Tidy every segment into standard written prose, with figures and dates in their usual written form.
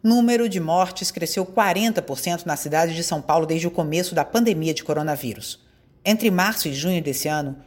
número de mortes cresceu 40% na cidade de São Paulo desde o começo da pandemia de coronavírus. Entre março e junho desse ano,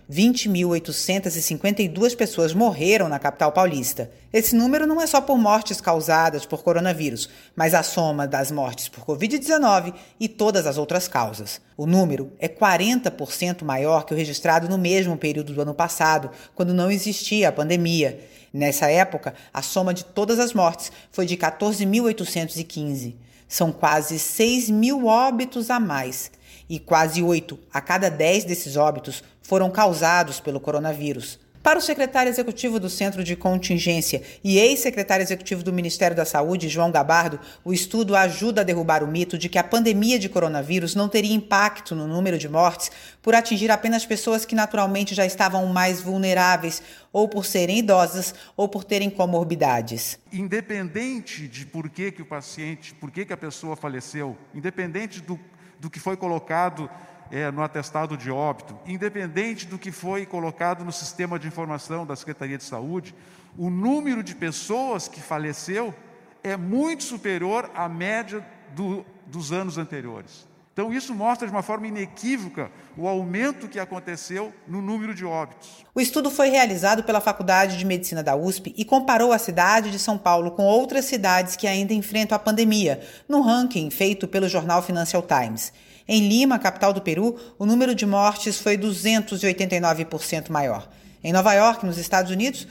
20.852 pessoas morreram na capital paulista. Esse número não é só por mortes causadas por coronavírus, mas a soma das mortes por Covid-19 e todas as outras causas. O número é 40% maior que o registrado no mesmo período do ano passado, quando não existia a pandemia. Nessa época, a soma de todas as mortes foi de 14.815. São quase 6.000 óbitos a mais. E quase 8 a cada 10 desses óbitos foram causados pelo coronavírus. Para o secretário executivo do Centro de Contingência e ex-secretário executivo do Ministério da Saúde, João Gabardo, o estudo ajuda a derrubar o mito de que a pandemia de coronavírus não teria impacto no número de mortes por atingir apenas pessoas que naturalmente já estavam mais vulneráveis, ou por serem idosas, ou por terem comorbidades. Independente de por que a pessoa faleceu, independente do que foi colocado no atestado de óbito, independente do que foi colocado no sistema de informação da Secretaria de Saúde, o número de pessoas que faleceu é muito superior à média dos anos anteriores. Então, isso mostra de uma forma inequívoca o aumento que aconteceu no número de óbitos. O estudo foi realizado pela Faculdade de Medicina da USP e comparou a cidade de São Paulo com outras cidades que ainda enfrentam a pandemia, no ranking feito pelo jornal Financial Times. Em Lima, capital do Peru, o número de mortes foi 289% maior. Em Nova York, nos Estados Unidos,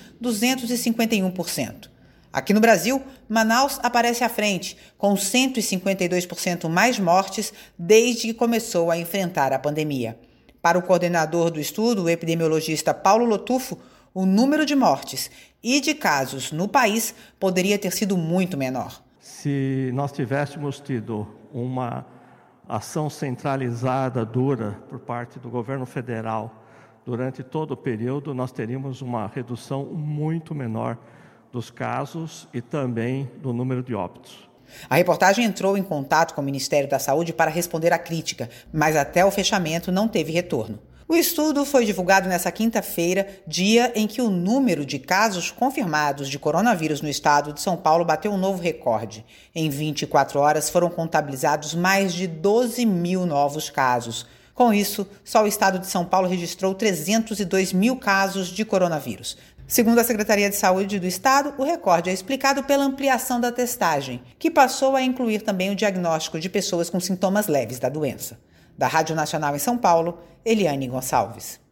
251%. Aqui no Brasil, Manaus aparece à frente, com 152% mais mortes desde que começou a enfrentar a pandemia. Para o coordenador do estudo, o epidemiologista Paulo Lotufo, o número de mortes e de casos no país poderia ter sido muito menor. Se nós tivéssemos tido uma ação centralizada, dura, por parte do governo federal durante todo o período, nós teríamos uma redução muito menor dos casos e também do número de óbitos. A reportagem entrou em contato com o Ministério da Saúde para responder à crítica, mas até o fechamento não teve retorno. O estudo foi divulgado nesta quinta-feira, dia em que o número de casos confirmados de coronavírus no estado de São Paulo bateu um novo recorde. Em 24 horas foram contabilizados mais de 12.000 novos casos. Com isso, só o estado de São Paulo registrou 302 mil casos de coronavírus. Segundo a Secretaria de Saúde do Estado, o recorde é explicado pela ampliação da testagem, que passou a incluir também o diagnóstico de pessoas com sintomas leves da doença. Da Rádio Nacional em São Paulo, Eliane Gonçalves.